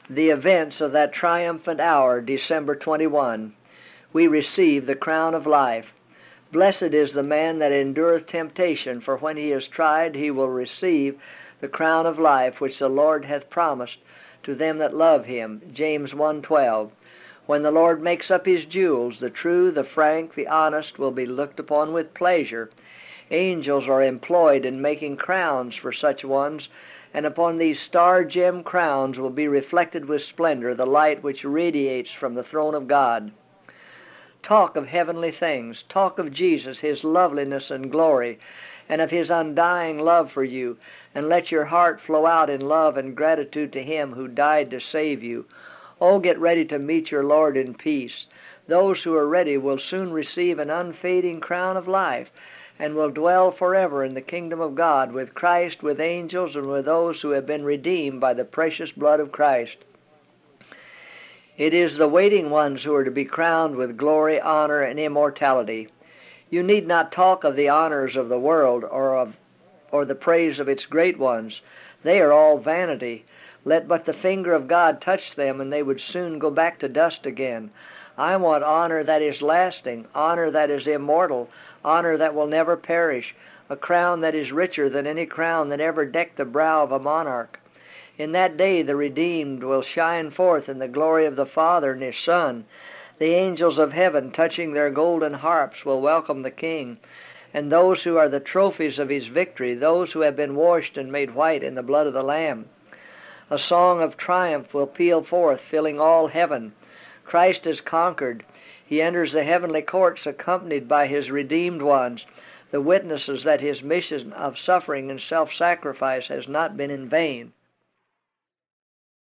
the events of that triumphant hour, December 21. We receive the crown of life. Blessed is the man that endureth temptation, for when he is tried, he will receive the crown of life which the Lord hath promised to them that love him. James 1:12. When the Lord makes up his jewels, the true, the frank, the honest will be looked upon with pleasure. Angels are employed in making crowns for such ones, and upon these star-gem crowns will be reflected with splendor the light which radiates from the throne of God. Talk of heavenly things. Talk of Jesus, his loveliness and glory, and of his undying love for you, and let your heart flow out in love and gratitude to him who died to save you. Oh, get ready to meet your Lord in peace. Those who are ready will soon receive an unfading crown of life, and will dwell forever in the kingdom of God with Christ, with angels, and with those who have been redeemed by the precious blood of Christ. It is the waiting ones who are to be crowned with glory, honor, and immortality. You need not talk of the honors of the world or the praise of its great ones. They are all vanity. Let but the finger of God touch them, and they would soon go back to dust again. I want honor that is lasting, honor that is immortal, honor that will never perish, a crown that is richer than any crown that ever decked the brow of a monarch. In that day the redeemed will shine forth in the glory of the Father and his Son. The angels of heaven, touching their golden harps, will welcome the King, and those who are the trophies of his victory, those who have been washed and made white in the blood of the Lamb. A song of triumph will peal forth, filling all heaven. Christ has conquered. He enters the heavenly courts accompanied by his redeemed ones, the witnesses that his mission of suffering and self-sacrifice has not been in vain.